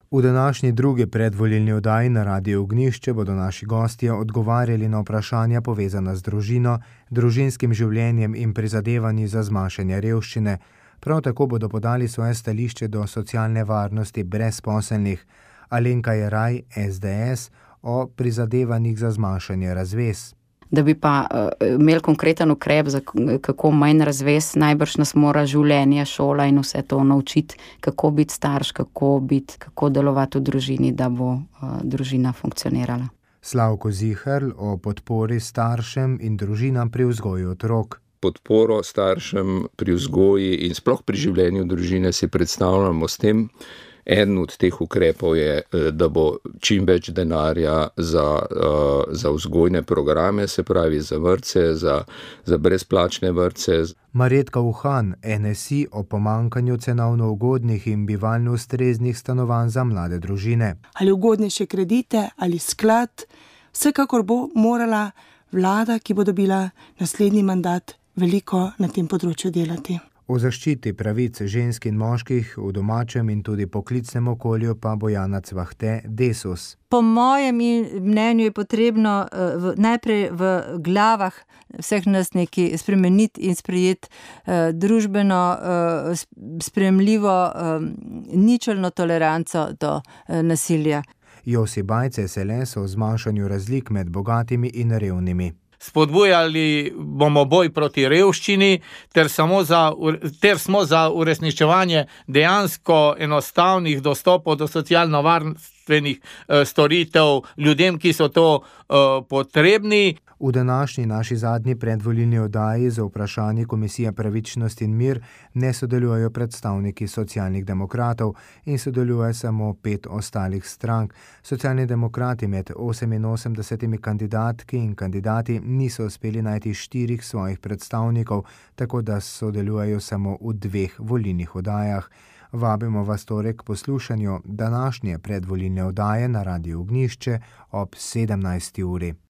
V današnji drugi predvolilni oddaji na Radiu Ognjišče bodo naši gostje odgovarjali na vprašanja povezana z družino, družinskim življenjem in prizadevanji za zmanjšanje revščine. Prav tako bodo podali svoje stališče do socialne varnosti brezposelnih. Alenka Jeraj, SDS, o prizadevanjih za zmanjšanje razvez. Da bi pa imeli konkreten ukrep, za kako manj razvez, najbrž nas mora življenje, šola in vse to naučiti, kako biti starš, kako delovati v družini, da bo družina funkcionirala. Slavko Ziherl o podpori staršem in družinam pri vzgoju otrok. Podporo staršem pri vzgoji in sploh pri življenju družine si predstavljamo s tem. Eden od teh ukrepov je, da bo čim več denarja za vzgojne programe, se pravi za vrtce, za brezplačne vrtce. Marjetka Uhan, NSI, o pomanjkanju cenovno ugodnih in bivalno ustreznih stanovanj za mlade družine. Ali ugodnejše kredite, ali sklad, vsekakor bo morala vlada, ki bo dobila naslednji mandat, veliko na tem področju delati. O zaščiti pravic žensk in moških v domačem in tudi poklicnem okolju pa Bojana Cvahte, Desus. Po mojem mnenju je potrebno najprej v glavah vseh nas nekaj spremeniti in sprejeti družbeno sprejemljivo ničelno toleranco do nasilja. Josi Bajce, SLS, o zmanjšanju razlik med bogatimi in revnimi. Spodbujali bomo boj proti revščini ter smo za uresničevanje dejansko enostavnih dostopov do socialno-varstvenih storitev ljudem, ki so to potrebni. V današnji naši zadnji predvolilni oddaji za vprašanje Komisije Pravičnost in mir ne sodelujejo predstavniki socialnih demokratov in sodeluje samo 5 ostalih strank. Socialni demokrati med 88 kandidatki in kandidati niso uspeli najti 4 svojih predstavnikov, tako da sodelujejo samo v 2 volilnih oddajah. Vabimo vas torej k poslušanju današnje predvolilne oddaje na Radiu Ognjišče ob 17. uri.